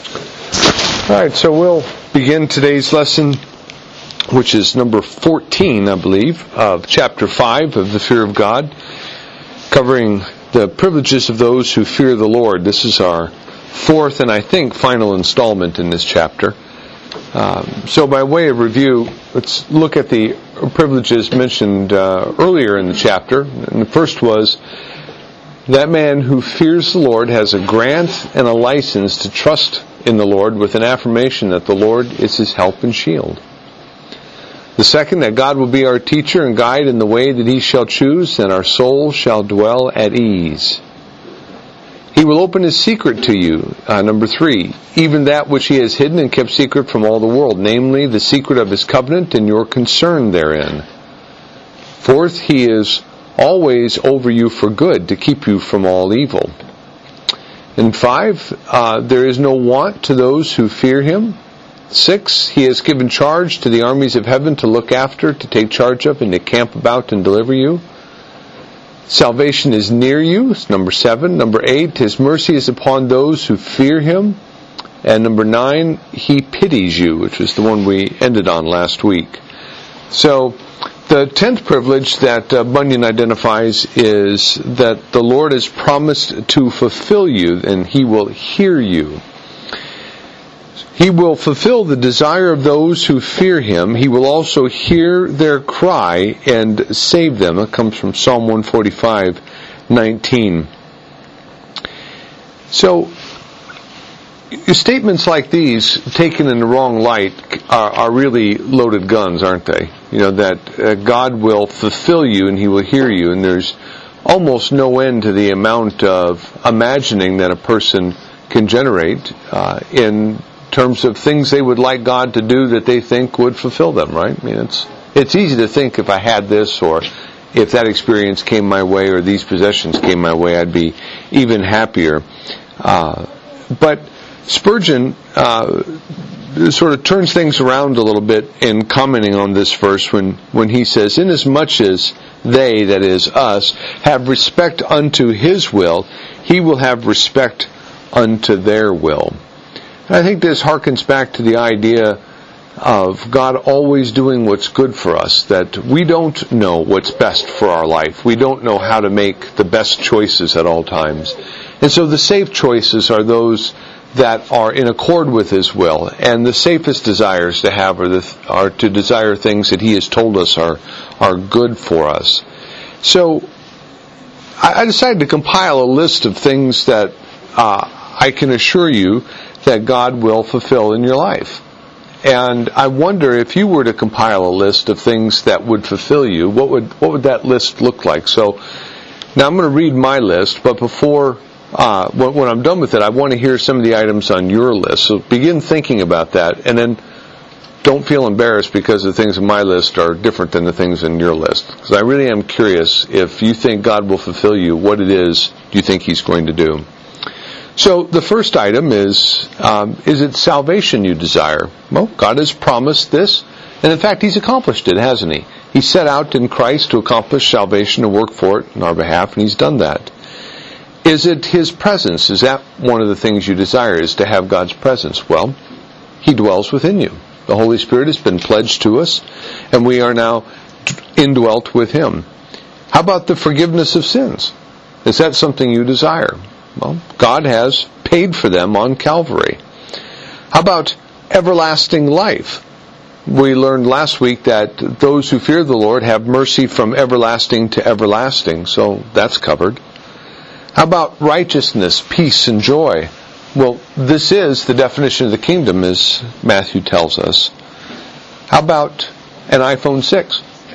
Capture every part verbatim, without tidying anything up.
All right, so we'll begin today's lesson, which is number fourteen, I believe, of chapter five of the Fear of God, covering the privileges of those who fear the Lord. This is our fourth and I think final installment in this chapter. Um, so by way of review, let's look at the privileges mentioned uh, earlier in the chapter. And the first was, that man who fears the Lord has a grant and a license to trust in the Lord with an affirmation that the Lord is his help and shield. The second, that God will be our teacher and guide in the way that he shall choose, and our soul shall dwell at ease. He will open his secret to you. Uh, number three, even that which he has hidden and kept secret from all the world, namely the secret of his covenant and your concern therein. Fourth, he is always over you for good, to keep you from all evil. And five, uh, there is no want to those who fear him. Six, he has given charge to the armies of heaven to look after, to take charge of, and to camp about and deliver you. Salvation is near you, number seven. Number eight, his mercy is upon those who fear him. And number nine, he pities you, which is the one we ended on last week. So, the tenth privilege that uh, Bunyan identifies is that the Lord has promised to fulfill you, and he will hear you. He will fulfill the desire of those who fear him. He will also hear their cry and save them. It comes from Psalm one forty-five nineteen. So, statements like these, taken in the wrong light, are, are really loaded guns, aren't they? You know, that uh, God will fulfill you and he will hear you, and there's almost no end to the amount of imagining that a person can generate uh, in terms of things they would like God to do that they think would fulfill them, right? I mean, it's it's easy to think, if I had this, or if that experience came my way, or these possessions came my way, I'd be even happier. Uh, but Spurgeon uh, sort of turns things around a little bit in commenting on this verse when, when he says, inasmuch as they, that is us, have respect unto his will, he will have respect unto their will. And I think this harkens back to the idea of God always doing what's good for us, that we don't know what's best for our life. We don't know how to make the best choices at all times. And so the safe choices are those that are in accord with his will, and the safest desires to have are, the, are to desire things that he has told us are are good for us. So I, I decided to compile a list of things that uh, I can assure you that God will fulfill in your life. And I wonder, if you were to compile a list of things that would fulfill you, what would what would that list look like? So now I'm going to read my list, but before Uh, when, when I'm done with it, I want to hear some of the items on your list. So begin thinking about that, and then don't feel embarrassed because the things on my list are different than the things on your list. Because I really am curious, if you think God will fulfill you, what it is do you think he's going to do? So the first item is, um, is it salvation you desire? Well, God has promised this, and in fact he's accomplished it, hasn't he? He set out in Christ to accomplish salvation and work for it on our behalf, and he's done that. Is it his presence? Is that one of the things you desire, is to have God's presence? Well, he dwells within you. The Holy Spirit has been pledged to us, and we are now indwelt with him. How about the forgiveness of sins? Is that something you desire? Well, God has paid for them on Calvary. How about everlasting life? We learned last week that those who fear the Lord have mercy from everlasting to everlasting, so that's covered. How about righteousness, peace, and joy? Well, this is the definition of the kingdom, as Matthew tells us. How about an iPhone six?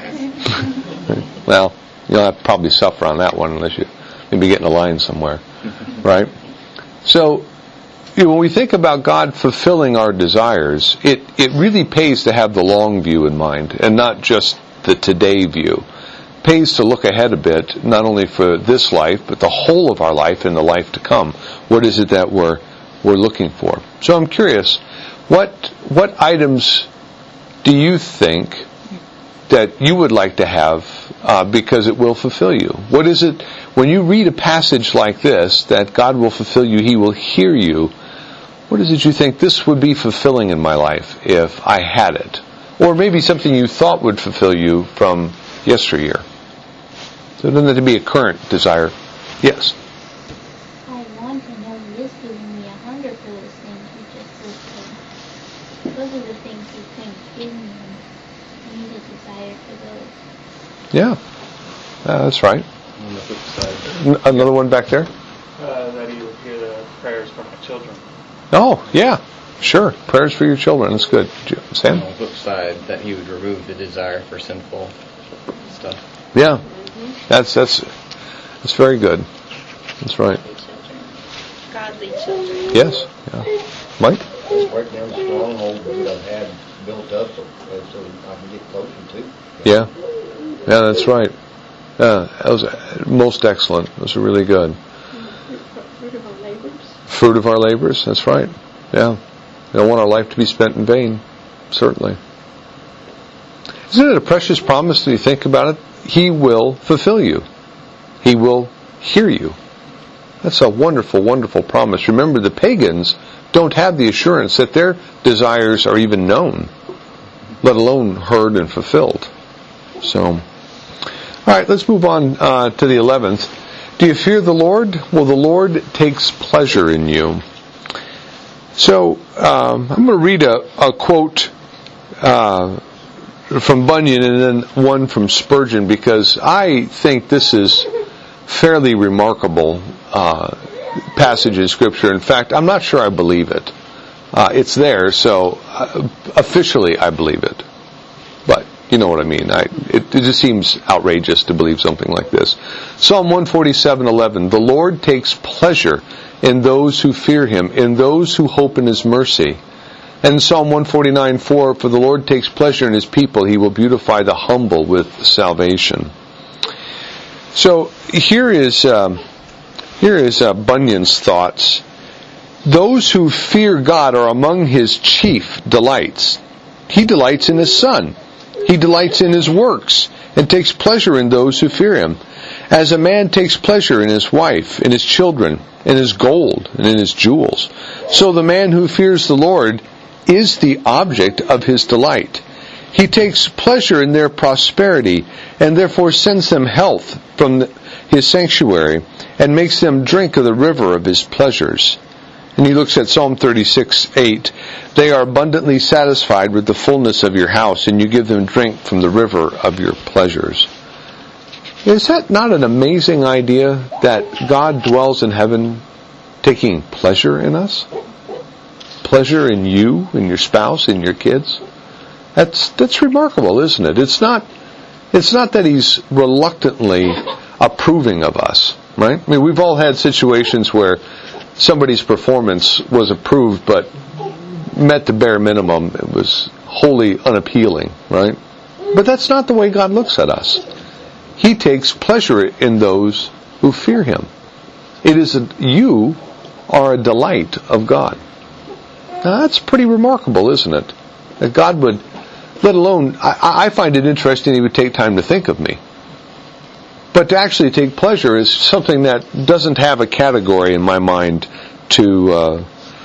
Well, you'll have to probably suffer on that one unless you maybe get in a line somewhere, right? So, you know, when we think about God fulfilling our desires, it, it really pays to have the long view in mind, and not just the today view. Pays to look ahead a bit, not only for this life, but the whole of our life and the life to come. What is it that we're we're looking for? So I'm curious, what what items do you think that you would like to have uh, because it will fulfill you? What is it, when you read a passage like this, that God will fulfill you, he will hear you, What is it you think this would be fulfilling in my life if I had it? Or maybe something you thought would fulfill you from yesteryear. So it doesn't have to be a current desire. Yes? I want to know He is giving me a hunger for those things. He just says those are the things He couldn't give me. I need a desire for those. Yeah. Uh, that's right. On the flip side. N- another one back there? Uh, that He would hear the prayers for my children. Oh, yeah. Sure. Prayers for your children. That's good. Sam? On the flip side, that He would remove the desire for sinful stuff. Yeah. That's that's that's very good. That's right. Godly children. Yes. Yeah. Mike? Just break down the stronghold that I've had built up so I can get closer to. Yeah. Yeah, that's right. Yeah, that was most excellent. It was really good. Fruit of our labors. Fruit of our labors. That's right. Yeah. We don't want our life to be spent in vain. Certainly. Isn't it a precious promise that you think about it? He will fulfill you. He will hear you. That's a wonderful, wonderful promise. Remember, the pagans don't have the assurance that their desires are even known, let alone heard and fulfilled. So, all right, let's move on uh, to the eleventh. Do you fear the Lord? Well, the Lord takes pleasure in you. So, um, I'm going to read a, a quote uh, from Bunyan and then one from Spurgeon, because I think this is fairly remarkable uh, passage in Scripture. In fact, I'm not sure I believe it. Uh, it's there, so uh, officially I believe it. But you know what I mean. I, it, it just seems outrageous to believe something like this. Psalm one forty-seven eleven. The Lord takes pleasure in those who fear Him, in those who hope in His mercy. And Psalm one forty-nine four, for the Lord takes pleasure in His people. He will beautify the humble with salvation. So here is um, here is uh, Bunyan's thoughts. Those who fear God are among His chief delights. He delights in His Son. He delights in His works and takes pleasure in those who fear Him. As a man takes pleasure in his wife, in his children, in his gold, and in his jewels, so the man who fears the Lord is the object of his delight. He takes pleasure in their prosperity, and therefore sends them health from the, His sanctuary, and makes them drink of the river of His pleasures. And he looks at Psalm thirty-six eight. They are abundantly satisfied with the fullness of your house, and you give them drink from the river of your pleasures. Is that not an amazing idea, that God dwells in heaven taking pleasure in us? Pleasure in you, in your spouse, in your kids? That's that's remarkable, isn't it? It's not it's not that He's reluctantly approving of us, right? I mean, we've all had situations where somebody's performance was approved but met the bare minimum. It was wholly unappealing, right? But that's not the way God looks at us. He takes pleasure in those who fear Him. It is a, you are a delight of God. Now that's pretty remarkable, isn't it? That God would, let alone, I, I find it interesting He would take time to think of me. But to actually take pleasure is something that doesn't have a category in my mind to uh,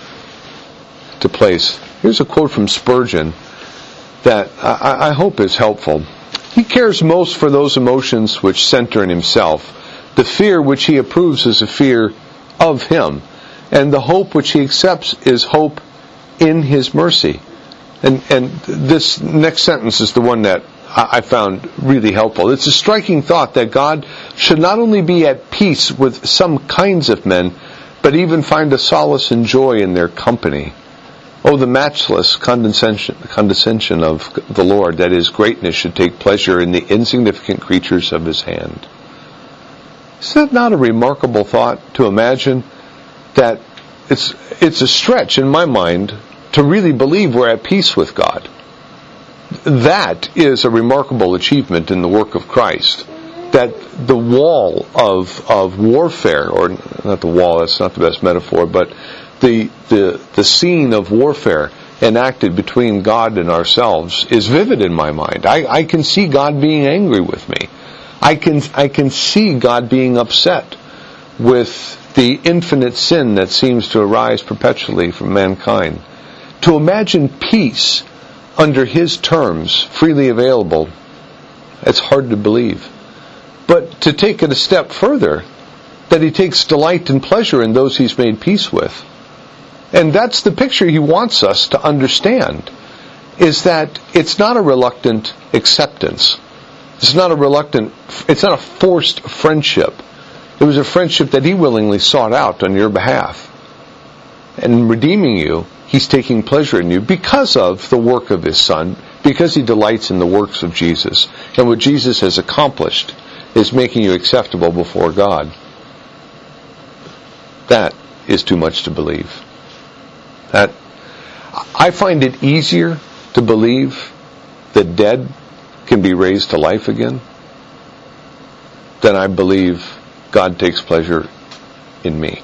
to place. Here's a quote from Spurgeon that I, I hope is helpful. He cares most for those emotions which center in Himself. The fear which He approves is a fear of Him, and the hope which He accepts is hope in His mercy. And and this next sentence is the one that I found really helpful. It's a striking thought that God should not only be at peace with some kinds of men, but even find a solace and joy in their company. Oh, the matchless condescension, condescension of the Lord, that His greatness should take pleasure in the insignificant creatures of His hand. Is that not a remarkable thought, to imagine that it's it's a stretch in my mind to really believe we're at peace with God? That is a remarkable achievement in the work of Christ. That the wall of of warfare, or not the wall, that's not the best metaphor, but the the the scene of warfare enacted between God and ourselves is vivid in my mind. I, I can see God being angry with me. I can I can see God being upset with the infinite sin that seems to arise perpetually from mankind. To imagine peace under His terms, freely available, it's hard to believe. But to take it a step further, that He takes delight and pleasure in those He's made peace with. And that's the picture He wants us to understand, is that it's not a reluctant acceptance. It's not a reluctant, it's not a forced friendship. It was a friendship that He willingly sought out on your behalf. And in redeeming you, He's taking pleasure in you because of the work of His Son, because He delights in the works of Jesus. And what Jesus has accomplished is making you acceptable before God. That is too much to believe. That I find it easier to believe that dead can be raised to life again than I believe God takes pleasure in me.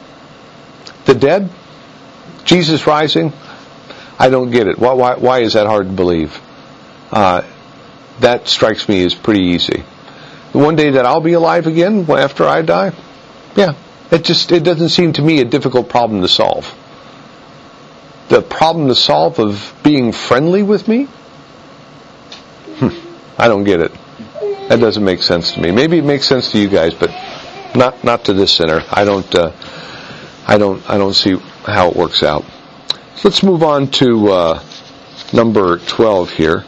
The dead, Jesus rising, I don't get it. Why, why, why is that hard to believe? Uh, that strikes me as pretty easy. The one day that I'll be alive again after I die, yeah, it just it doesn't seem to me a difficult problem to solve. The problem to solve of being friendly with me, hmm, I don't get it. That doesn't make sense to me. Maybe it makes sense to you guys, but not not to this sinner. I don't uh, I don't I don't see how it works out. So let's move on to uh, number twelve here.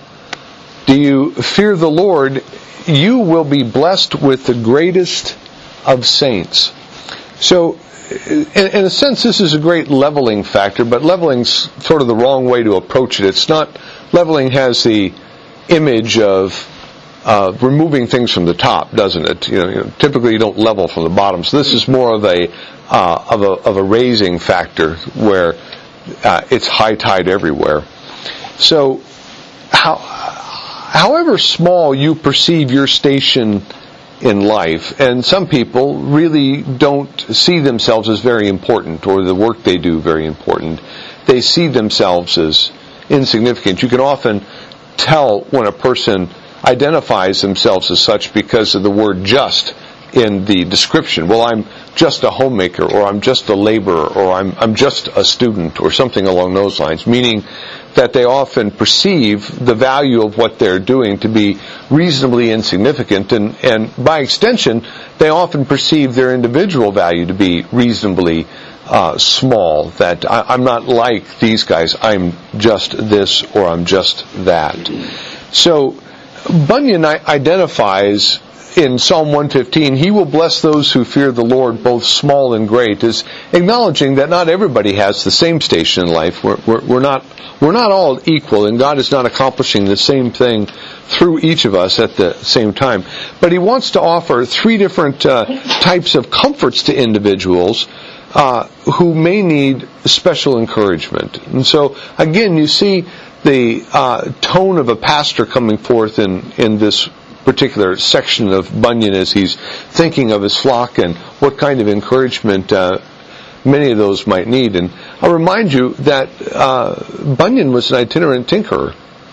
Do you fear the Lord? You will be blessed with the greatest of saints. So, in, in a sense, this is a great leveling factor, but leveling's sort of the wrong way to approach it. It's not, leveling has the image of uh, removing things from the top, doesn't it? You know, you know, typically you don't level from the bottom. So this is more of a uh, of a of a raising factor where uh, it's high tide everywhere. So, how, however small you perceive your station in life, and some people really don't see themselves as very important, or the work they do very important. They see themselves as insignificant. You can often tell when a person identifies themselves as such because of the word just in the description. Well, I'm just a homemaker, or I'm just a laborer, or I'm I'm just a student, or something along those lines, meaning that they often perceive the value of what they're doing to be reasonably insignificant, and, and by extension, they often perceive their individual value to be reasonably uh, small, that I, I'm not like these guys, I'm just this, or I'm just that. So, Bunyan identifies in Psalm one fifteen, He will bless those who fear the Lord, both small and great, is acknowledging that not everybody has the same station in life. We're, we're, we're not we're not all equal, and God is not accomplishing the same thing through each of us at the same time. But He wants to offer three different uh, types of comforts to individuals uh, who may need special encouragement. And so, again, you see the uh, tone of a pastor coming forth in, in this particular section of Bunyan as he's thinking of his flock and what kind of encouragement uh, many of those might need. And I'll remind you that uh, Bunyan was an itinerant tinkerer.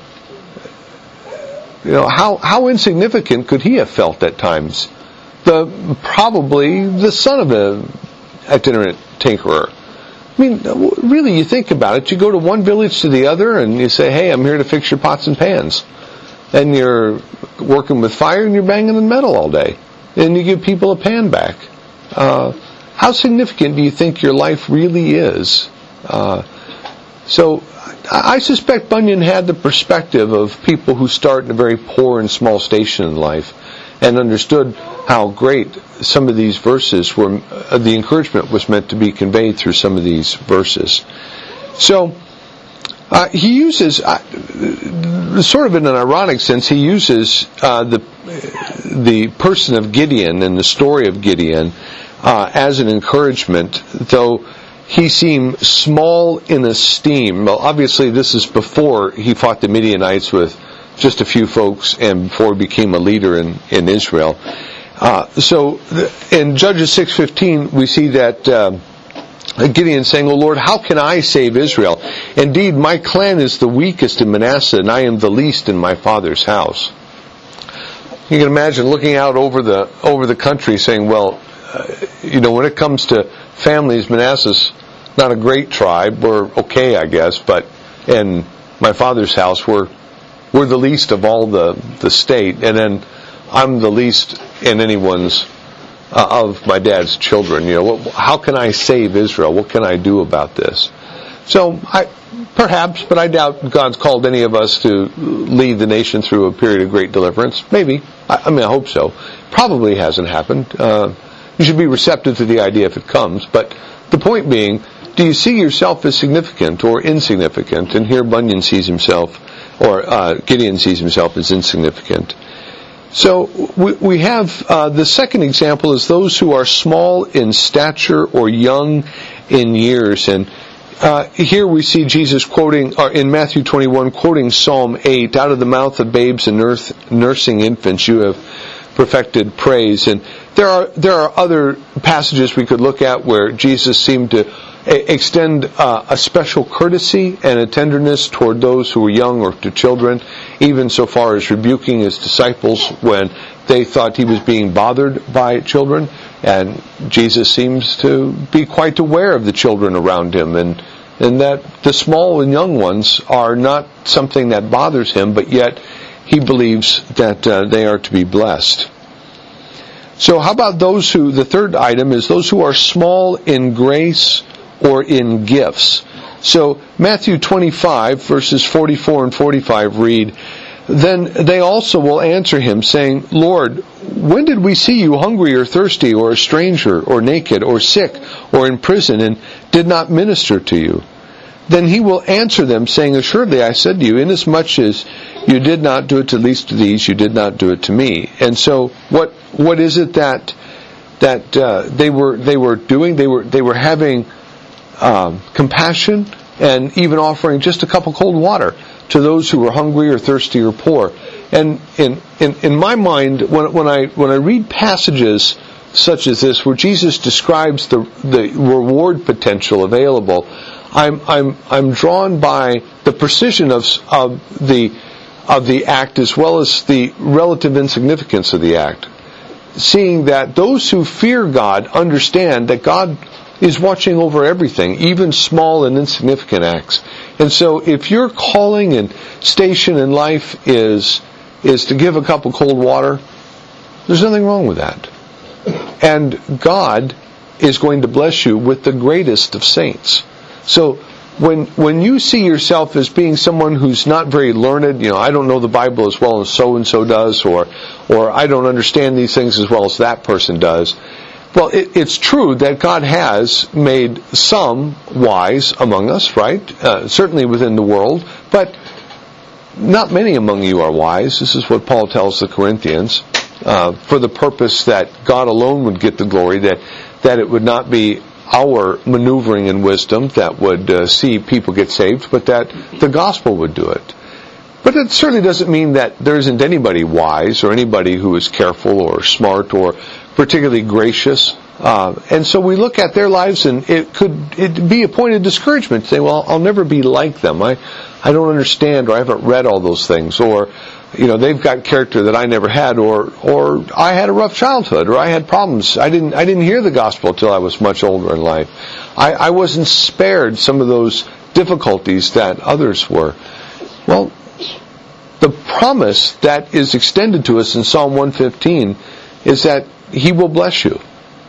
You know, how, how insignificant could he have felt at times? The probably the son of an itinerant tinkerer. I mean, really, you think about it. You go to one village to the other and you say, hey, I'm here to fix your pots and pans. And you're working with fire and you're banging in metal all day. And you give people a pan back. Uh, how significant do you think your life really is? Uh, so I suspect Bunyan had the perspective of people who start in a very poor and small station in life and understood how great some of these verses were, uh, the encouragement was meant to be conveyed through some of these verses. So, Uh, he uses, uh, sort of in an ironic sense, he uses uh, the the person of Gideon and the story of Gideon uh, as an encouragement, though he seemed small in esteem. Well, obviously this is before he fought the Midianites with just a few folks and before he became a leader in, in Israel. Uh, so in Judges six fifteen we see that Um, Gideon saying, "O Lord, how can I save Israel? Indeed, my clan is the weakest in Manasseh, and I am the least in my father's house." You can imagine looking out over the over the country saying, well, you know, when it comes to families, Manasseh's not a great tribe. We're okay, I guess, but in my father's house, we're we're the least of all the the state, and then I'm the least in anyone's uh, of my dad's children. You know, what, how can I save Israel? What can I do about this? So I. Perhaps, but I doubt God's called any of us to lead the nation through a period of great deliverance. Maybe. I, I mean, I hope so. Probably hasn't happened. Uh, you should be receptive to the idea if it comes. But the point being, do you see yourself as significant or insignificant? And here Bunyan sees himself, or uh, Gideon sees himself as insignificant. So we, we have uh, the second example is those who are small in stature or young in years. And Uh, here we see Jesus quoting, or in Matthew twenty-one, quoting Psalm eight, out of the mouth of babes and nurse, nursing infants you have perfected praise. And there are there are other passages we could look at where Jesus seemed to extend uh, a special courtesy and a tenderness toward those who were young or to children, even so far as rebuking his disciples when they thought he was being bothered by children. And Jesus seems to be quite aware of the children around him, and and that the small and young ones are not something that bothers him, but yet he believes that uh, they are to be blessed. So how about those who, the third item is those who are small in grace or in gifts. So Matthew twenty-five, verses forty-four and forty-five read, "Then they also will answer him, saying, Lord, when did we see you hungry or thirsty, or a stranger, or naked, or sick, or in prison, and did not minister to you? Then he will answer them, saying, Assuredly I said to you, inasmuch as you did not do it to the least of these, you did not do it to me." And so, what what is it that that uh, they were they were doing? They were they were having um, compassion, and even offering just a cup of cold water to those who were hungry or thirsty or poor. And in, in, in my mind, when, when I when I read passages such as this, where Jesus describes the the reward potential available, I'm I'm I'm drawn by the precision of of the of the act as well as the relative insignificance of the act. Seeing that those who fear God understand that God is watching over everything, even small and insignificant acts. And so if your calling and station in life is is to give a cup of cold water, there's nothing wrong with that. And God is going to bless you with the greatest of saints. So when when you see yourself as being someone who's not very learned, you know, I don't know the Bible as well as so-and-so does, or or I don't understand these things as well as that person does. Well, it, it's true that God has made some wise among us, right? Uh, certainly within the world, but not many among you are wise. This is what Paul tells the Corinthians, uh, for the purpose that God alone would get the glory, that, that it would not be our maneuvering in wisdom that would uh, see people get saved, but that the gospel would do it. But it certainly doesn't mean that there isn't anybody wise or anybody who is careful or smart or particularly gracious. Uh, and so we look at their lives, and it could it be a point of discouragement to say, well, I'll never be like them. I, I don't understand, or I haven't read all those things. Or, you know, they've got character that I never had, or or I had a rough childhood, or I had problems. I didn't I didn't hear the gospel until I was much older in life. I, I wasn't spared some of those difficulties that others were. Well, the promise that is extended to us in Psalm one fifteen is that He will bless you.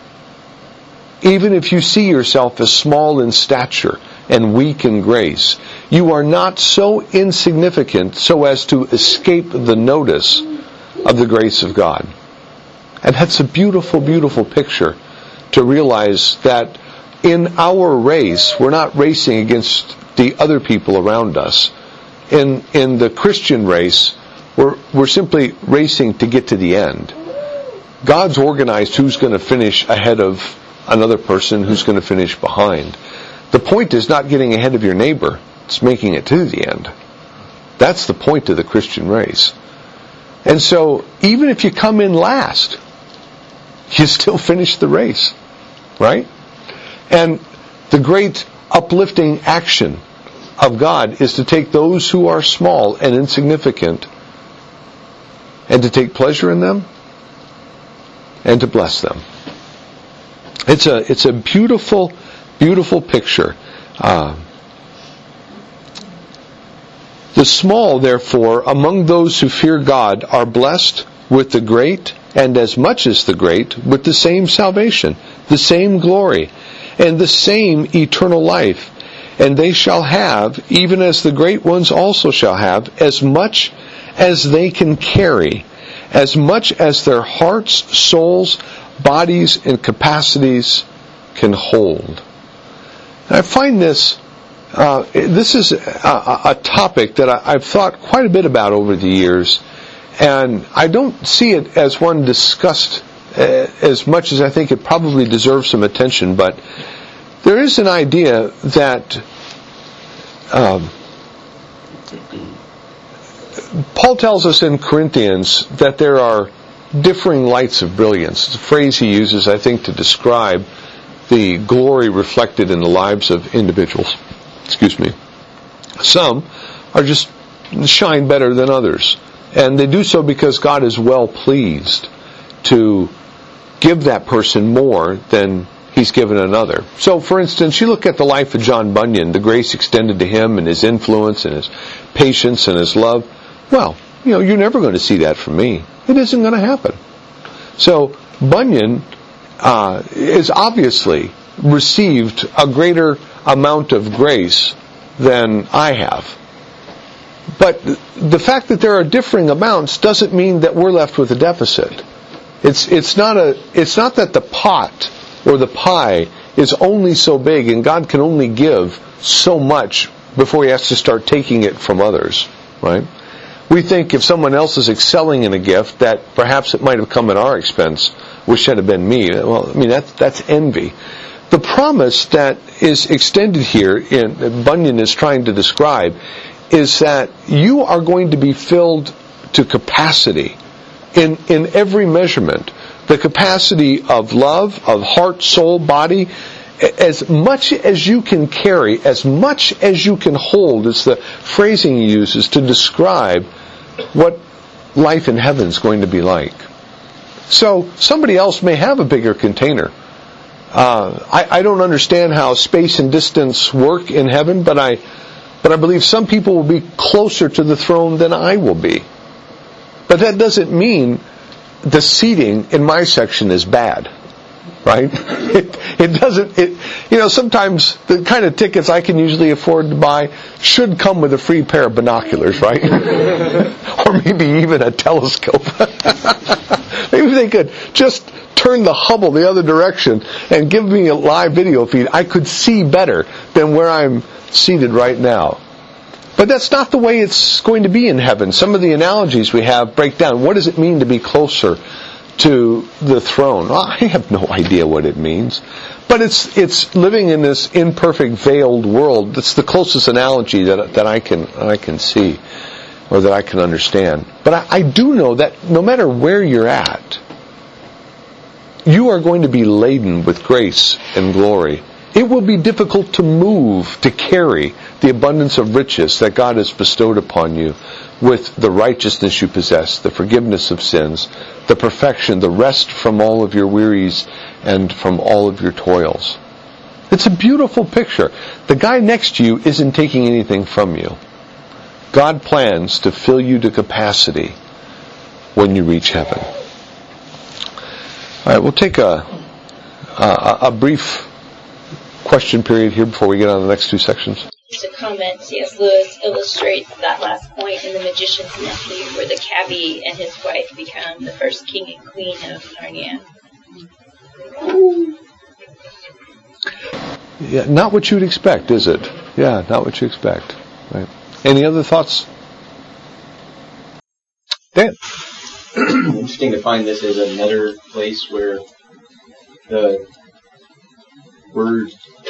Even if you see yourself as small in stature and weak in grace, you are not so insignificant so as to escape the notice of the grace of God. And that's a beautiful, beautiful picture to realize that in our race, we're not racing against the other people around us. In in the Christian race, we're we're simply racing to get to the end. God's organized who's going to finish ahead of another person, who's going to finish behind. The point is not getting ahead of your neighbor, it's making it to the end. That's the point of the Christian race. And so, even if you come in last, you still finish the race, right? And the great uplifting action of God is to take those who are small and insignificant and to take pleasure in them and to bless them. It's a it's a beautiful, beautiful picture. Uh, the small, therefore, among those who fear God are blessed with the great, and as much as the great, with the same salvation, the same glory, and the same eternal life. And they shall have, even as the great ones also shall have, as much as they can carry, as much as their hearts, souls, bodies, and capacities can hold. And I find this, uh, this is a, a topic that I, I've thought quite a bit about over the years, and I don't see it as one discussed uh, as much as I think it probably deserves some attention, but there is an idea that um, Paul tells us in Corinthians that there are differing lights of brilliance. It's a phrase he uses, I think, to describe the glory reflected in the lives of individuals. Excuse me. Some are just shine better than others. And they do so because God is well pleased to give that person more than He's given another. So, for instance, you look at the life of John Bunyan, the grace extended to him and his influence and his patience and his love. Well, you know, you're never going to see that from me. It isn't going to happen. So, Bunyan uh, is obviously received a greater amount of grace than I have. But the fact that there are differing amounts doesn't mean that we're left with a deficit. It's it's not a it's not that the pot or the pie is only so big and God can only give so much before He has to start taking it from others, right? We think if someone else is excelling in a gift that perhaps it might have come at our expense, which should have been me. Well, I mean, that's, that's envy. The promise that is extended here, in, that Bunyan is trying to describe, is that you are going to be filled to capacity in, in every measurement. The capacity of love, of heart, soul, body, as much as you can carry, as much as you can hold, is the phrasing he uses to describe what life in heaven is going to be like. So somebody else may have a bigger container. Uh, I, I don't understand how space and distance work in heaven, but I, but I believe some people will be closer to the throne than I will be. But that doesn't mean the seating in my section is bad, right? It, it doesn't, it, you know, sometimes the kind of tickets I can usually afford to buy should come with a free pair of binoculars, right? Or maybe even a telescope. Maybe they could just turn the Hubble the other direction and give me a live video feed. I could see better than where I'm seated right now. But that's not the way it's going to be in heaven. Some of the analogies we have break down. What does it mean to be closer to the throne? Well, I have no idea what it means. But it's it's living in this imperfect, veiled world. That's the closest analogy that that I can I can see, or that I can understand. But I, I do know that no matter where you're at, you are going to be laden with grace and glory. It will be difficult to move, to carry the abundance of riches that God has bestowed upon you with the righteousness you possess, the forgiveness of sins, the perfection, the rest from all of your wearies and from all of your toils. It's a beautiful picture. The guy next to you isn't taking anything from you. God plans to fill you to capacity when you reach heaven. All right, we'll take a, a, a brief question period here before we get on to the next two sections. To comment, C S Lewis illustrates that last point in The Magician's Nephew, where the cabbie and his wife become the first king and queen of Narnia. Yeah, not what you'd expect, is it? Yeah, not what you expect. Right. Any other thoughts? Dan? Interesting to find this as another place where the word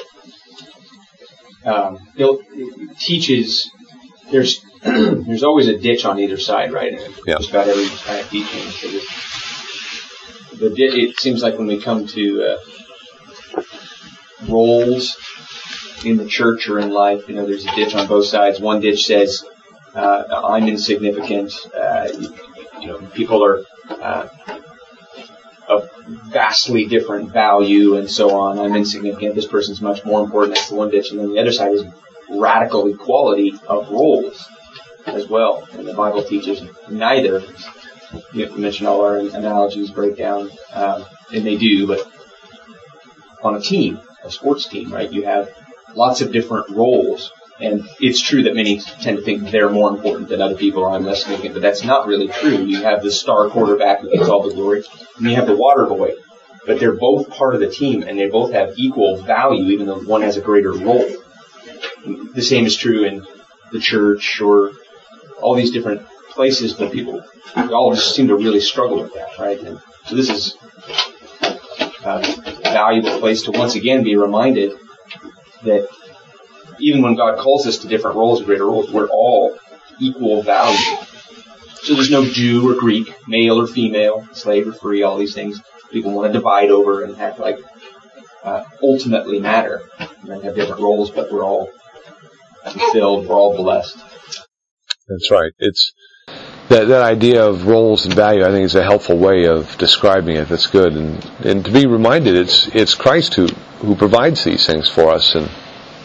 um, it teaches. There's there's always a ditch on either side, right? And yeah. Just about every kind of teaching. So this, the it seems like when we come to uh, roles in the church or in life, you know, there's a ditch on both sides. One ditch says, uh, "I'm insignificant." Uh, you, you know, people are uh, vastly different value and so on. I'm insignificant. This person's much more important. That's the one ditch. And then the other side is radical equality of roles as well. And the Bible teaches neither. You mentioned all our analogies break down, um, and they do, but on a team, a sports team, right, you have lots of different roles. And it's true that many tend to think they're more important than other people, or I'm less significant, but that's not really true. You have the star quarterback who gets all the glory, and you have the water boy. But they're both part of the team, and they both have equal value, even though one has a greater role. The same is true in the church or all these different places, but people all just seem to really struggle with that, right? And so this is a valuable place to once again be reminded that even when God calls us to different roles, greater roles, we're all equal value. So there's no Jew or Greek, male or female, slave or free, all these things people want to divide over and act like uh, ultimately matter. And then have different roles, but we're all fulfilled, we're all blessed. That's right. It's that that idea of roles and value, I think, is a helpful way of describing it. That's good. And and to be reminded, it's it's Christ who, who provides these things for us. And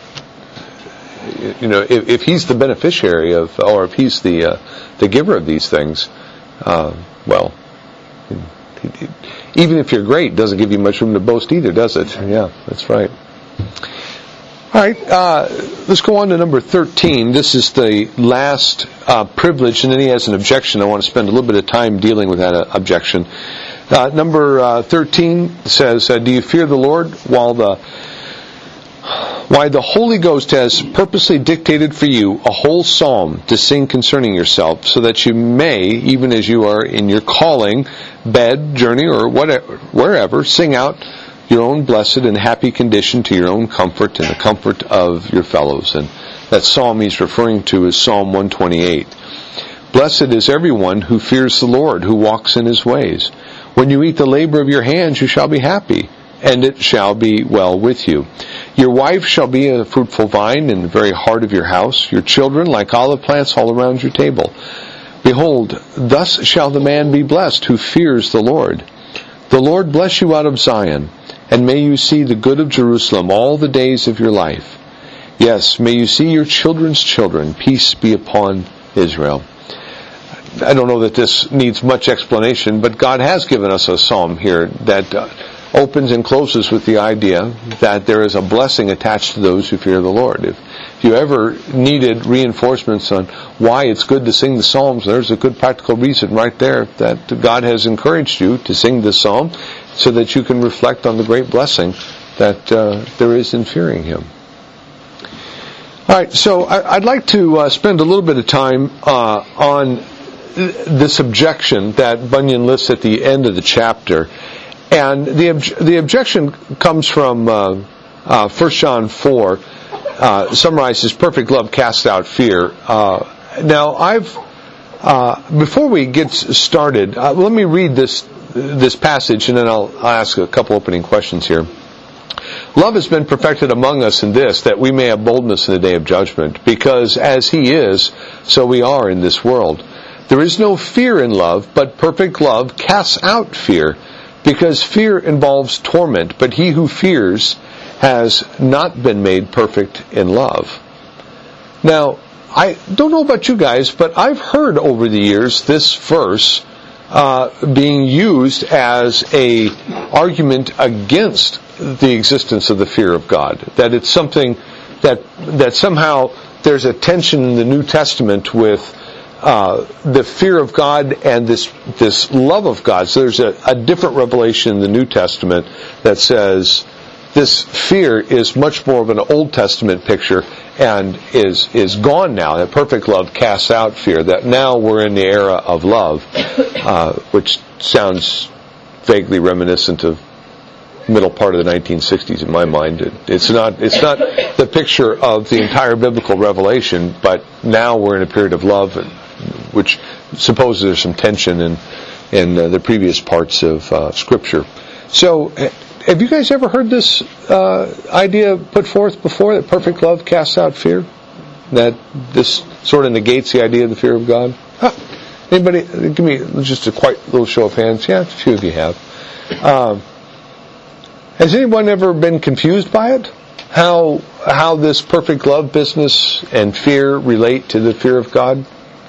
you know, if, if He's the beneficiary of, or if He's the uh, the giver of these things, uh, well, it, it, even if you're great, it doesn't give you much room to boast either, does it? Yeah, that's right. All right, uh, let's go on to number thirteen. This is the last uh, privilege, and then he has an objection. I want to spend a little bit of time dealing with that uh, objection. Uh, number uh, thirteen says, uh, do you fear the Lord? While the Why the Holy Ghost has purposely dictated for you a whole psalm to sing concerning yourself, so that you may, even as you are in your calling, bed, journey, or whatever, wherever, sing out your own blessed and happy condition to your own comfort and the comfort of your fellows. And that psalm he's referring to is Psalm one twenty-eight. Blessed is everyone who fears the Lord, who walks in His ways. When you eat the labor of your hands, you shall be happy, and it shall be well with you. Your wife shall be a fruitful vine in the very heart of your house, your children like olive plants all around your table. Behold, thus shall the man be blessed who fears the Lord. The Lord bless you out of Zion, and may you see the good of Jerusalem all the days of your life. Yes, may you see your children's children. Peace be upon Israel. I don't know that this needs much explanation, but God has given us a psalm here that uh, opens and closes with the idea that there is a blessing attached to those who fear the Lord. If, if you ever needed reinforcements on why it's good to sing the Psalms, there's a good practical reason right there that God has encouraged you to sing this psalm so that you can reflect on the great blessing that uh, there is in fearing Him. All right, so I, I'd like to uh, spend a little bit of time uh, on this objection that Bunyan lists at the end of the chapter. And the obj- the objection comes from uh, uh, First John four, uh, summarizes perfect love casts out fear. Uh, now, I've uh, before we get started, uh, let me read this this passage, and then I'll, I'll ask a couple opening questions here. Love has been perfected among us in this, that we may have boldness in the day of judgment, because as He is, so we are in this world. There is no fear in love, but perfect love casts out fear, because fear involves torment, but he who fears has not been made perfect in love. Now, I don't know about you guys, but I've heard over the years this verse uh, being used as a argument against the existence of the fear of God. That it's something that that somehow there's a tension in the New Testament with Uh, the fear of God and this this love of God. So there's a, a different revelation in the New Testament that says this fear is much more of an Old Testament picture and is is gone now. That perfect love casts out fear. That now we're in the era of love, uh, which sounds vaguely reminiscent of middle part of the nineteen sixties in my mind. It, it's not it's not the picture of the entire biblical revelation, but now we're in a period of love, and, which supposes there's some tension in in uh, the previous parts of uh, Scripture. So, have you guys ever heard this uh, idea put forth before, that perfect love casts out fear? That this sort of negates the idea of the fear of God? Huh. Anybody? Give me just a quiet little show of hands. Yeah, a few of you have. Uh, has anyone ever been confused by it? How how this perfect love business and fear relate to the fear of God?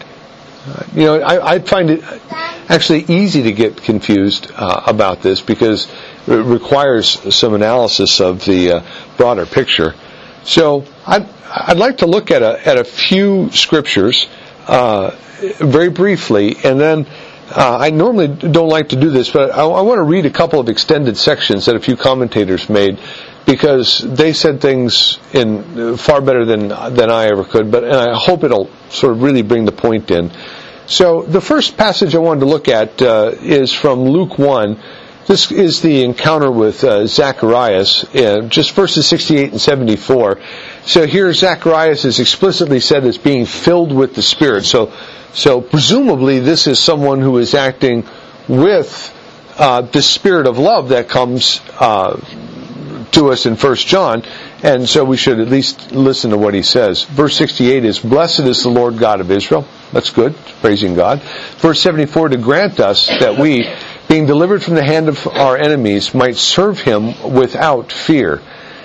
Uh, you know, I, I find it actually easy to get confused uh, about this because it requires some analysis of the uh, broader picture. So I'd, I'd like to look at a at a few scriptures uh, very briefly, and then uh, I normally don't like to do this, but I, I want to read a couple of extended sections that a few commentators made, because they said things in far better than than I ever could. But and I hope it'll sort of really bring the point in. So the first passage I wanted to look at uh, is from Luke one. This is the encounter with uh, Zacharias, uh, just verses sixty-eight and seventy-four. So here Zacharias is explicitly said as being filled with the Spirit. So, so presumably this is someone who is acting with uh, the Spirit of love that comes uh, to us in First John, and so we should at least listen to what he says. Verse sixty-eight is, "Blessed is the Lord God of Israel." That's good, praising God. Verse seventy-four, "To grant us that we, being delivered from the hand of our enemies, might serve him without fear."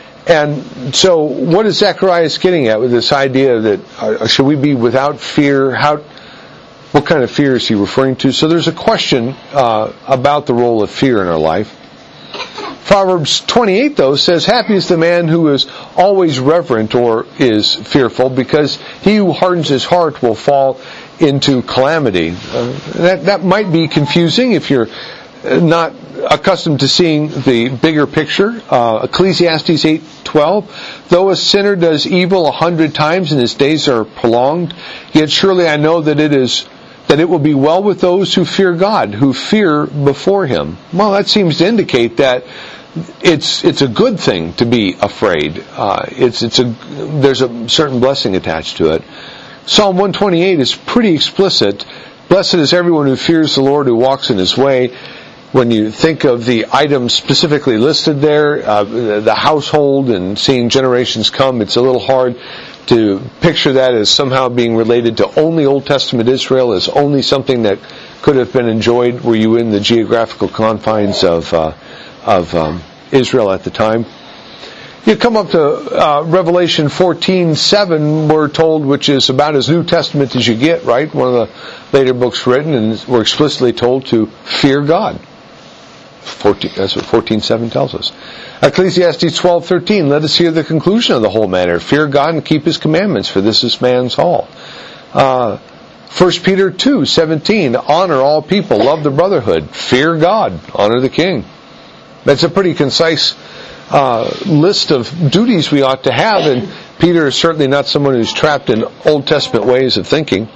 And so what is Zacharias getting at with this idea that uh, should we be without fear? How, what kind of fear is he referring to? So there's a question uh, about the role of fear in our life. Proverbs twenty-eight, though, says, "Happy is the man who is always reverent or is fearful, because he who hardens his heart will fall into calamity." Uh, that, that might be confusing if you're not accustomed to seeing the bigger picture. Uh, Ecclesiastes eight twelve, "Though a sinner does evil a hundred times and his days are prolonged, yet surely I know that it is that it will be well with those who fear God, who fear before him." Well, that seems to indicate that it's it's a good thing to be afraid. Uh, it's it's a there's a certain blessing attached to it. Psalm one twenty-eight is pretty explicit. "Blessed is everyone who fears the Lord, who walks in his way." When you think of the items specifically listed there, uh, the household and seeing generations come, it's a little hard to picture that as somehow being related to only Old Testament Israel, as only something that could have been enjoyed were you in the geographical confines of uh, of um, Israel at the time. You come up to uh, Revelation fourteen seven, we're told, which is about as New Testament as you get, right? One of the later books written, and we're explicitly told to fear God. fourteen, that's what fourteen seven tells us. Ecclesiastes twelve thirteen, "Let us hear the conclusion of the whole matter. Fear God and keep his commandments, for this is man's all." Uh, First Peter two seventeen, "Honor all people, love the brotherhood, fear God, honor the king." That's a pretty concise uh, list of duties we ought to have, and Peter is certainly not someone who's trapped in Old Testament ways of thinking.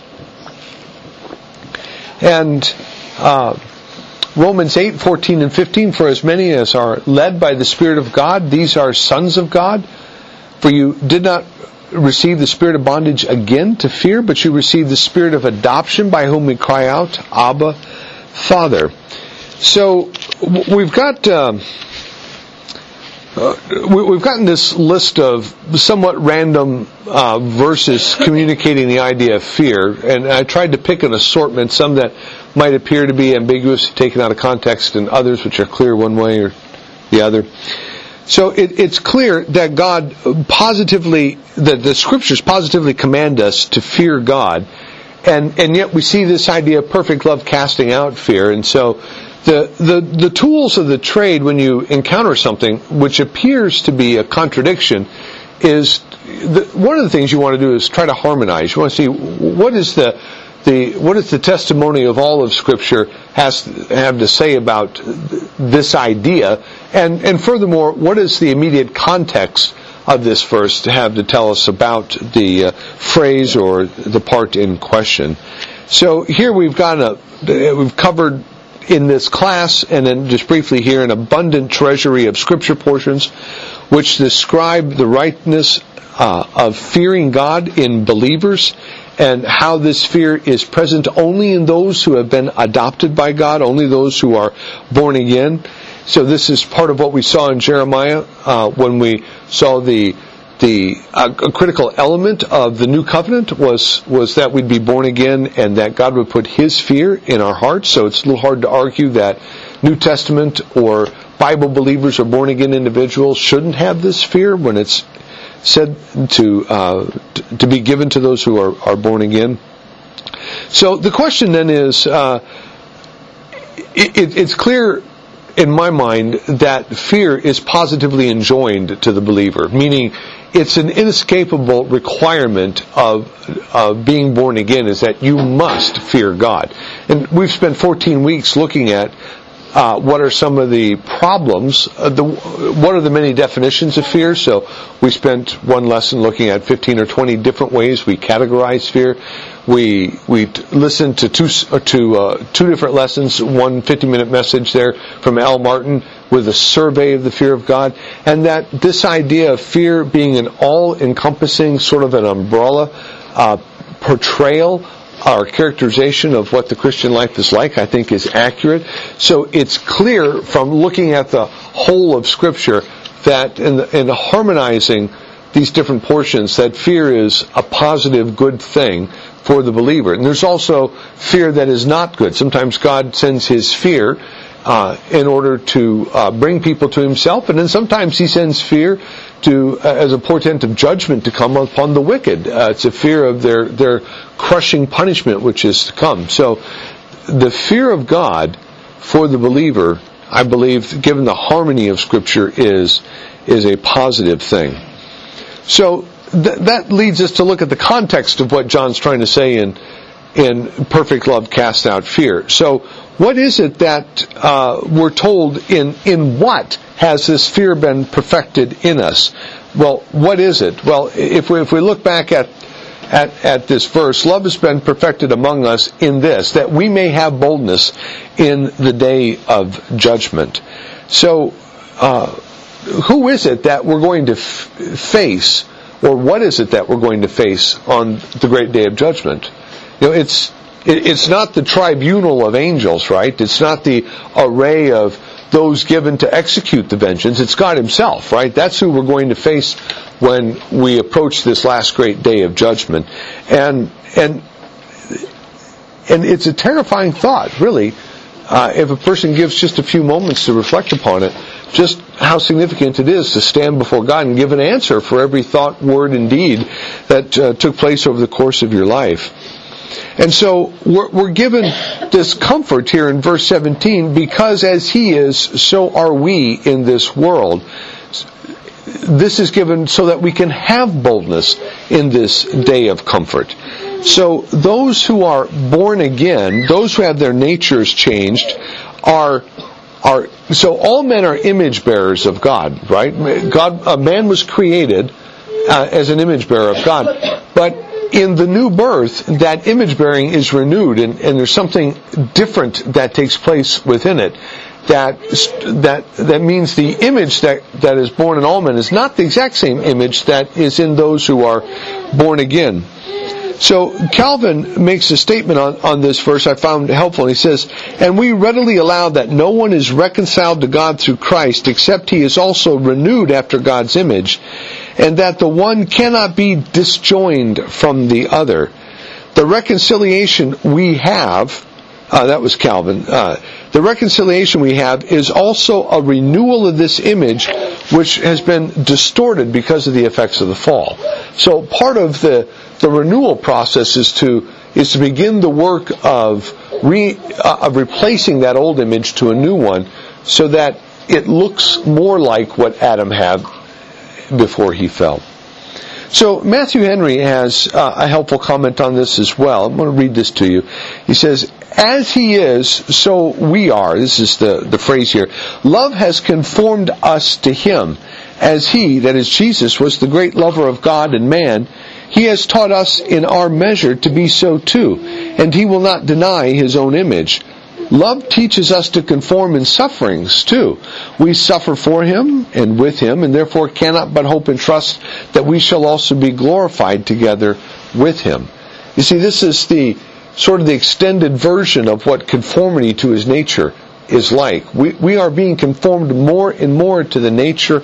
And uh, Romans eight fourteen and fifteen, "For as many as are led by the Spirit of God, these are sons of God. For you did not receive the spirit of bondage again to fear, but you received the spirit of adoption, by whom we cry out, Abba, Father." So we've got um, uh, we've gotten this list of somewhat random uh, verses communicating the idea of fear, and I tried to pick an assortment, some that might appear to be ambiguous, taken out of context, and others which are clear one way or the other. So it, it's clear that God positively, that the Scriptures positively command us to fear God, and and yet we see this idea of perfect love casting out fear. And so the the the tools of the trade when you encounter something which appears to be a contradiction is the, one of the things you want to do is try to harmonize. You want to see what is the The, what does the testimony of all of Scripture has have to say about this idea, and and furthermore, what is the immediate context of this verse to have to tell us about the uh, phrase or the part in question? So here we've got a we've covered in this class, and then just briefly here, an abundant treasury of Scripture portions which describe the rightness uh, of fearing God in believers, and how this fear is present only in those who have been adopted by God, only those who are born again. So this is part of what we saw in Jeremiah uh, when we saw the the uh, a critical element of the new covenant was was that we'd be born again and that God would put His fear in our hearts. So it's a little hard to argue that New Testament or Bible believers or born again individuals shouldn't have this fear when it's said to uh, to be given to those who are, are born again. So the question then is, uh, it, it, it's clear in my mind that fear is positively enjoined to the believer, meaning it's an inescapable requirement of, of being born again, is that you must fear God. And we've spent fourteen weeks looking at uh, what are some of the problems, uh, the, what are the many definitions of fear. So we spent one lesson looking at fifteen or twenty different ways we categorize fear. We we listened to two to uh, two different lessons, one fifty-minute message there from Al Martin with a survey of the fear of God, and that this idea of fear being an all-encompassing sort of an umbrella uh, portrayal or characterization of what the Christian life is like, I think is accurate. So it's clear from looking at the whole of Scripture that in, the, in harmonizing these different portions, that fear is a positive, good thing for the believer. And there's also fear that is not good. Sometimes God sends His fear uh, in order to uh, bring people to Himself, and then sometimes He sends fear to uh, as a portent of judgment to come upon the wicked. Uh, it's a fear of their their crushing punishment which is to come. So the fear of God for the believer, I believe, given the harmony of Scripture, is is a positive thing. So th- that leads us to look at the context of what John's trying to say in in perfect love casts out fear. So what is it that uh, we're told in in what has this fear been perfected in us? Well, what is it? Well, if we if we look back at at at this verse, love has been perfected among us in this, that we may have boldness in the day of judgment. So uh, who is it that we're going to f- face, or what is it that we're going to face on the great day of judgment? You know, it's it, it's not the tribunal of angels, right? It's not the array of those given to execute the vengeance. It's God Himself, right? That's who we're going to face when we approach this last great day of judgment. And and and it's a terrifying thought, really, uh, if a person gives just a few moments to reflect upon it, just how significant it is to stand before God and give an answer for every thought, word, and deed that uh, took place over the course of your life. And so we're, we're given this comfort here in verse seventeen, because as He is, so are we in this world. This is given so that we can have boldness in this day of comfort. So those who are born again, those who have their natures changed, are are so all men are image bearers of God, right? God, a man was created uh, as an image bearer of God, but in the new birth, that image bearing is renewed, and, and there's something different that takes place within it. That that that means the image that, that is born in all men is not the exact same image that is in those who are born again. So Calvin makes a statement on, on this verse I found helpful, and he says, "And we readily allow that no one is reconciled to God through Christ except he is also renewed after God's image, and that the one cannot be disjoined from the other. The reconciliation we have," uh, that was Calvin, uh, "the reconciliation we have is also a renewal of this image which has been distorted because of the effects of the fall." So part of the the renewal process is to is to begin the work of re, uh, of replacing that old image to a new one, so that it looks more like what Adam had before he fell. So Matthew Henry has uh, a helpful comment on this as well. I'm going to read this to you. He says, "As He is, so we are." This is the, the phrase here. "Love has conformed us to Him. As He," that is Jesus, "was the great lover of God and man, He has taught us in our measure to be so too, and He will not deny His own image. Love teaches us to conform in sufferings too. We suffer for Him and with Him, and therefore cannot but hope and trust that we shall also be glorified together with Him." You see, this is the sort of the extended version of what conformity to His nature is like. We we are being conformed more and more to the nature,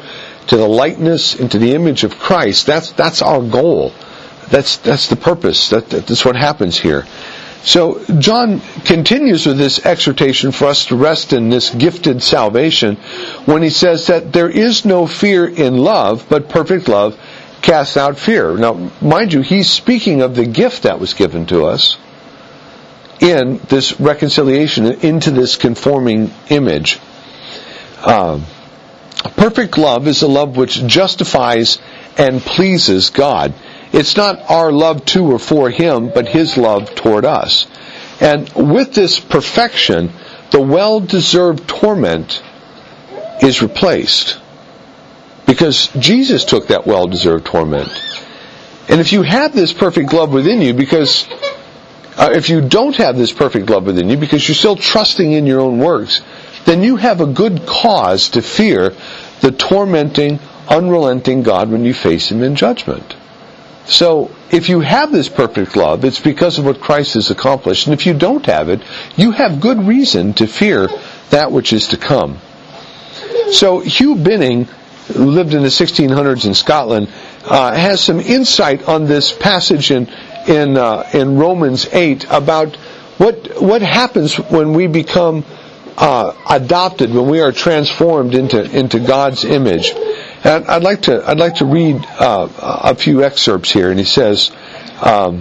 to the likeness and to the image of Christ. That's that's our goal. That's that's the purpose. That, that that's what happens here. So John continues with this exhortation for us to rest in this gifted salvation when he says that there is no fear in love, but perfect love casts out fear. Now, mind you, he's speaking of the gift that was given to us in this reconciliation, into this conforming image. Um, perfect love is a love which justifies and pleases God. It's not our love to or for Him, but His love toward us. And with this perfection, the well-deserved torment is replaced. Because Jesus took that well-deserved torment. And if you have this perfect love within you, because uh, if you don't have this perfect love within you, because you're still trusting in your own works, then you have a good cause to fear the tormenting, unrelenting God when you face Him in judgment. So, if you have this perfect love, it's because of what Christ has accomplished. And if you don't have it, you have good reason to fear that which is to come. So, Hugh Binning, who lived in the sixteen hundreds in Scotland, uh, has some insight on this passage in in, uh, in Romans eight about what what happens when we become uh, adopted, when we are transformed into into God's image. And I'd like to I'd like to read uh, a few excerpts here. And he says, um,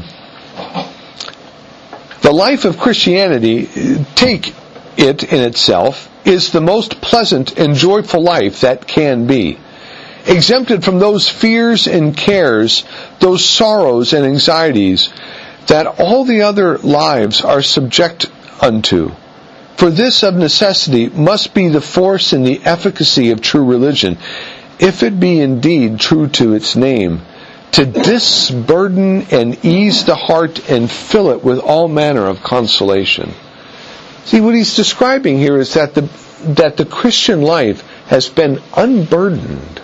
"The life of Christianity, take it in itself, is the most pleasant and joyful life that can be, exempted from those fears and cares, those sorrows and anxieties that all the other lives are subject unto. For this of necessity must be the force and the efficacy of true religion, if it be indeed true to its name, to disburden and ease the heart and fill it with all manner of consolation." See, what he's describing here is that the that the Christian life has been unburdened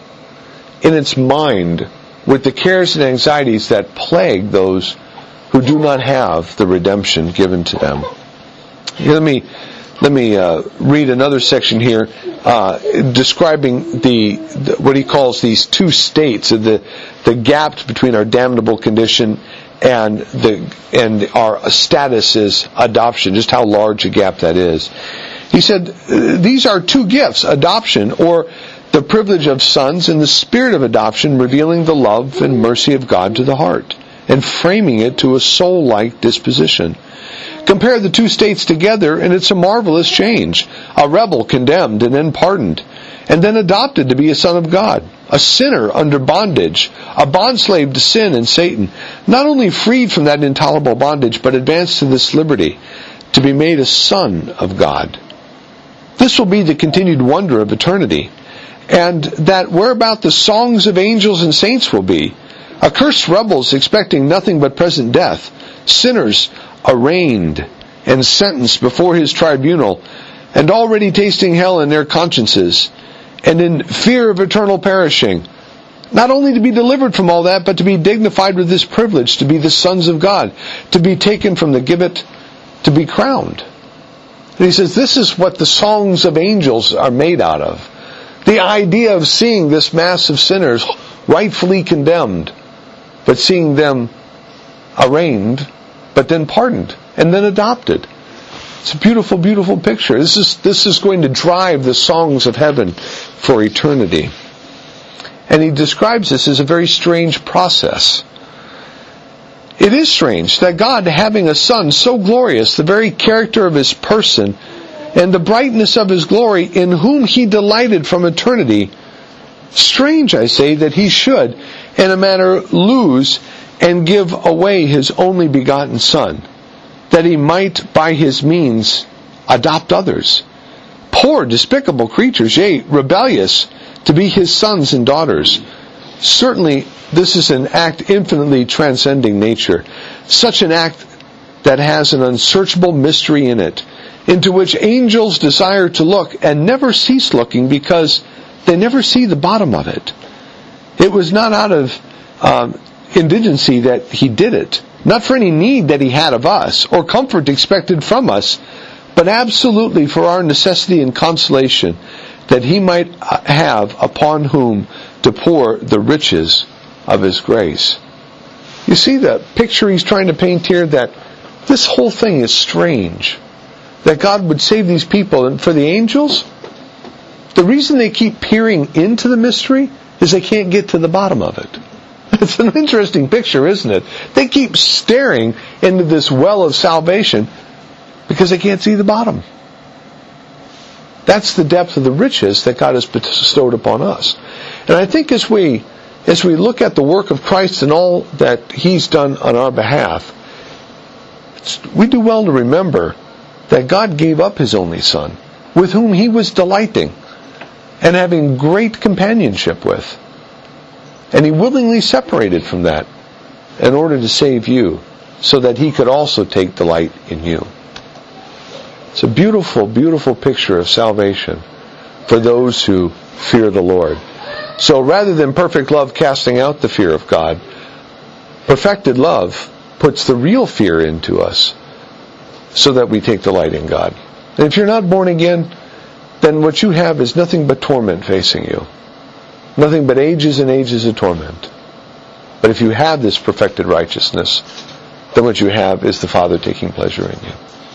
in its mind with the cares and anxieties that plague those who do not have the redemption given to them. Here, let me let me uh, read another section here, uh, describing the, the what he calls these two states of the the gap between our damnable condition and the and our status as adoption, just how large a gap that is. He said, these are two gifts, adoption, or the privilege of sons, and the spirit of adoption, revealing the love and mercy of God to the heart, and framing it to a soul-like disposition. Compare the two states together, and it's a marvelous change. A rebel condemned and then pardoned, and then adopted to be a son of God. A sinner under bondage, a bondslave to sin and Satan, not only freed from that intolerable bondage, but advanced to this liberty, to be made a son of God. This will be the continued wonder of eternity, and that whereabout the songs of angels and saints will be. Accursed rebels expecting nothing but present death, sinners arraigned and sentenced before His tribunal, and already tasting hell in their consciences, and in fear of eternal perishing, not only to be delivered from all that, but to be dignified with this privilege, to be the sons of God, to be taken from the gibbet, to be crowned. And he says, this is what the songs of angels are made out of. The idea of seeing this mass of sinners rightfully condemned, but seeing them arraigned, but then pardoned, and then adopted. It's a beautiful, beautiful picture. This is this is going to drive the songs of heaven for eternity. And he describes this as a very strange process. It is strange that God, having a Son so glorious, the very character of His person, and the brightness of His glory, in whom He delighted from eternity, strange, I say, that He should, in a manner, lose and give away His only begotten Son, that He might, by His means, adopt others. Poor, despicable creatures, yea, rebellious, to be His sons and daughters. Certainly, this is an act infinitely transcending nature. Such an act that has an unsearchable mystery in it, into which angels desire to look and never cease looking, because they never see the bottom of it. It was not out of um, indigency that He did it, not for any need that He had of us, or comfort expected from us, but absolutely for our necessity and consolation, that he might have upon whom to pour the riches of his grace. You see the picture he's trying to paint here, that this whole thing is strange. That God would save these people. And for the angels, the reason they keep peering into the mystery is they can't get to the bottom of it. It's an interesting picture, isn't it? They keep staring into this well of salvation because they can't see the bottom. That's the depth of the riches that God has bestowed upon us. And I think as we as we look at the work of Christ and all that He's done on our behalf, we do well to remember that God gave up His only Son, with whom He was delighting and having great companionship with. And He willingly separated from that in order to save you, so that He could also take delight in you. It's a beautiful, beautiful picture of salvation for those who fear the Lord. So rather than perfect love casting out the fear of God, perfected love puts the real fear into us so that we take delight in God. And if you're not born again, then what you have is nothing but torment facing you. Nothing but ages and ages of torment. But if you have this perfected righteousness, then what you have is the Father taking pleasure in you.